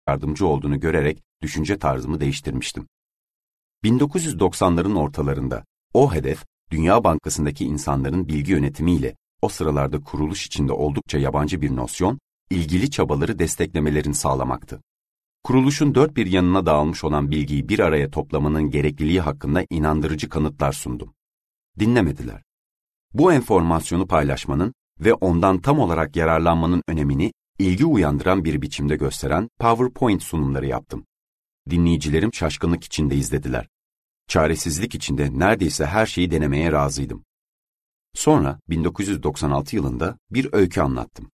yardımcı olduğunu görerek düşünce tarzımı değiştirmiştim. 1990'ların ortalarında o hedef, Dünya Bankası'ndaki insanların bilgi yönetimiyle o sıralarda kuruluş içinde oldukça yabancı bir nosyon, ilgili çabaları desteklemelerini sağlamaktı. Kuruluşun dört bir yanına dağılmış olan bilgiyi bir araya toplamanın gerekliliği hakkında inandırıcı kanıtlar sundum. Dinlemediler. Bu enformasyonu paylaşmanın ve ondan tam olarak yararlanmanın önemini ilgi uyandıran bir biçimde gösteren PowerPoint sunumları yaptım. Dinleyicilerim şaşkınlık içinde izlediler. Çaresizlik içinde neredeyse her şeyi denemeye razıydım. Sonra 1996 yılında bir öykü anlattım.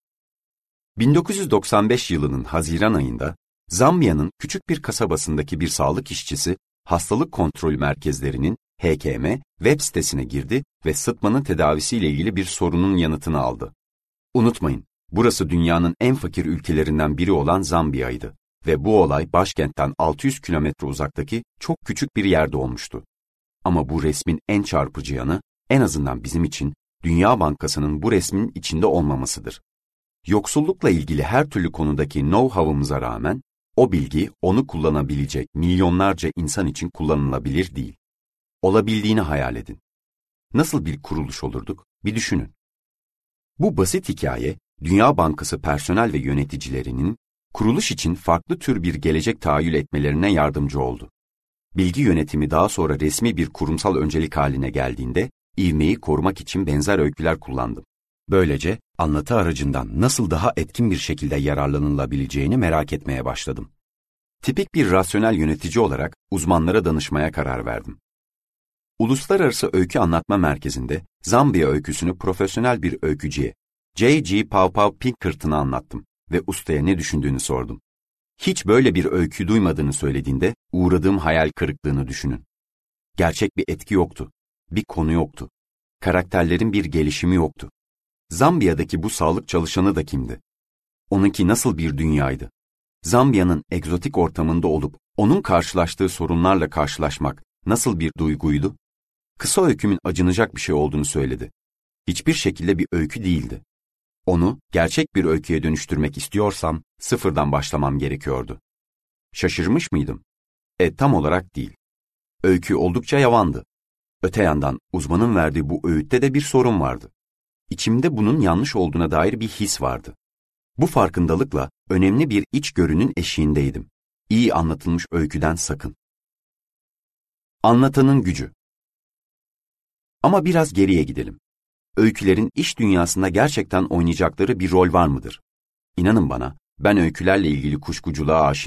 1995 yılının Haziran ayında Zambiya'nın küçük bir kasabasındaki bir sağlık işçisi hastalık kontrol merkezlerinin HKM web sitesine girdi ve sıtmanın tedavisiyle ilgili bir sorunun yanıtını aldı. Unutmayın, burası dünyanın en fakir ülkelerinden biri olan Zambiya'ydı ve bu olay başkentten 600 kilometre uzaktaki çok küçük bir yerde olmuştu. Ama bu resmin en çarpıcı yanı, en azından bizim için, Dünya Bankası'nın bu resmin içinde olmamasıdır. Yoksullukla ilgili her türlü konudaki know-how'ımıza rağmen, o bilgi onu kullanabilecek milyonlarca insan için kullanılabilir değil. Olabildiğini hayal edin. Nasıl bir kuruluş olurduk? Bir düşünün. Bu basit hikaye, Dünya Bankası personel ve yöneticilerinin kuruluş için farklı tür bir gelecek tahayyül etmelerine yardımcı oldu. Bilgi yönetimi daha sonra resmi bir kurumsal öncelik haline geldiğinde, ivmeyi korumak için benzer öyküler kullandım. Böylece anlatı aracından nasıl daha etkin bir şekilde yararlanılabileceğini merak etmeye başladım. Tipik bir rasyonel yönetici olarak uzmanlara danışmaya karar verdim. Uluslararası Öykü Anlatma Merkezi'nde Zambiya öyküsünü profesyonel bir öykücüye, J.G. Paw Pinkerton'a anlattım ve ustaya ne düşündüğünü sordum. Hiç böyle bir öykü duymadığını söylediğinde uğradığım hayal kırıklığını düşünün. Gerçek bir etki yoktu, bir konu yoktu, karakterlerin bir gelişimi yoktu. Zambiya'daki bu sağlık çalışanı da kimdi? Onunki nasıl bir dünyaydı? Zambiya'nın egzotik ortamında olup onun karşılaştığı sorunlarla karşılaşmak nasıl bir duyguydu? Kısa öykümün acınacak bir şey olduğunu söyledi. Hiçbir şekilde bir öykü değildi. Onu gerçek bir öyküye dönüştürmek istiyorsam sıfırdan başlamam gerekiyordu. Şaşırmış mıydım? Tam olarak değil. Öykü oldukça yavandı. Öte yandan uzmanın verdiği bu öğütte de bir sorun vardı. İçimde bunun yanlış olduğuna dair bir his vardı. Bu farkındalıkla önemli bir içgörünün eşiğindeydim. İyi anlatılmış öyküden sakın. Anlatanın gücü. Ama biraz geriye gidelim. Öykülerin iş dünyasında gerçekten oynayacakları bir rol var mıdır? İnanın bana, ben öykülerle ilgili kuşkuculuğa aşinayım.